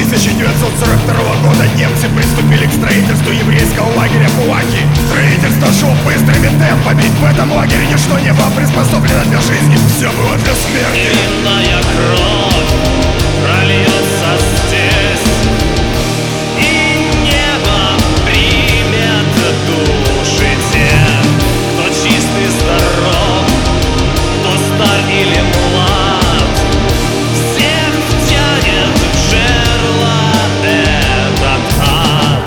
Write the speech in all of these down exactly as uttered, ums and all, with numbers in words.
тысяча девятьсот сорок второго года немцы приступили к строительству еврейского лагеря Пулаки. Строительство шло быстрыми темпами. В этом лагере ничто не было приспособлено для жизни. Все было для смерти. Невинная кровь прольется здесь, и небо примет души тех, кто чист и здоров, кто стар или млад. Всех втянет в жерло этот ад.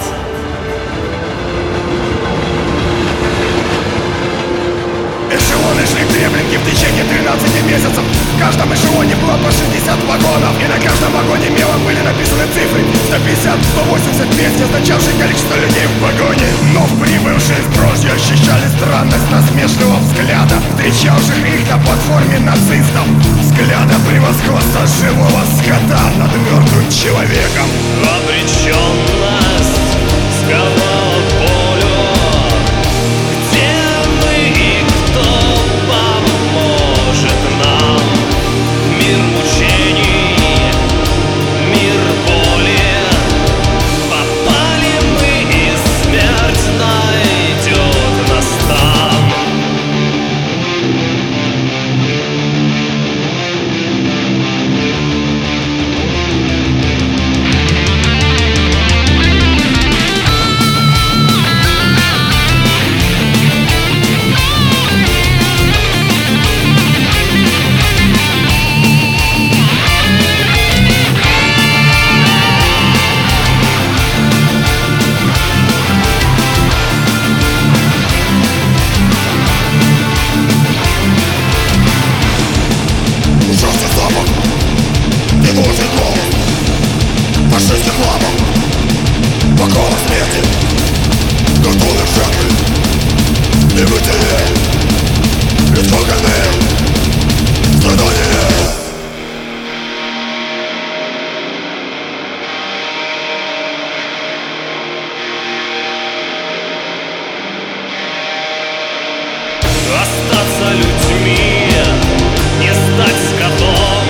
Эшелоны шли в Треблинке в течение тринадцати месяцев. В каждом эшелоне было по шестьдесят вагонов, и на каждом вагоне мелом были написаны цифры сто пятьдесят, сто восемьдесят, двести, означавшие количество людей в вагоне. Но прибывшие с дрожью ощущали странность насмешливого взгляда, встречавших их на платформе нацистов. Взгляда превосходства живого скота над мертвым человеком. Обреченность сковала болью. Где мы и кто поможет нам? Мир мучений, мир боли. Попали мы, и смерть найдет нас там. Ужасный запах, тревожный голос фашистских лапок, покола смерти, готовых жертвы, немытые, испуганные, страдания. Остаться людьми, не стать скотом,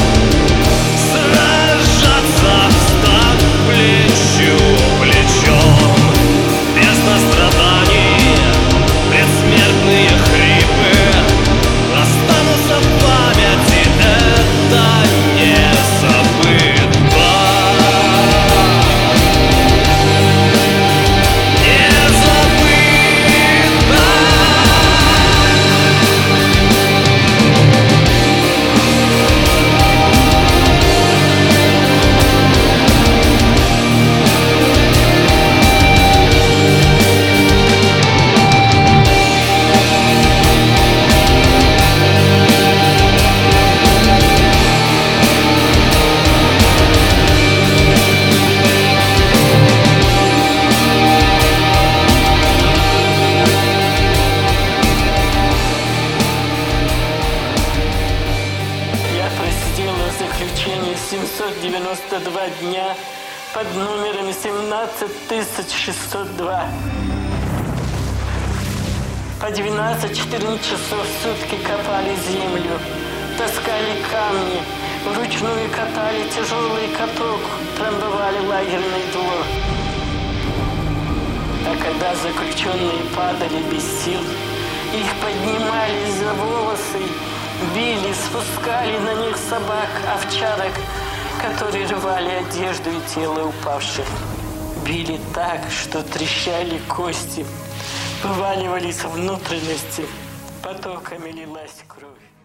сражаться, встав плечу плечом. Бездна страданий, предсмертные хрипы останутся в памяти, это не забыто. Не забыто. Я просидел в заключении семьсот девяносто два дня под номером семнадцать тысяч шестьсот два. По двенадцать-четырнадцать часов в сутки копали землю, таскали камни, вручную катали тяжелый каток, трамбовали лагерный двор. А когда заключенные падали без сил, их поднимали за волосы, били, спускали на них собак, овчарок, которые рвали одежду и тело упавших. Били так, что трещали кости, вываливались внутренности, потоками лилась кровь.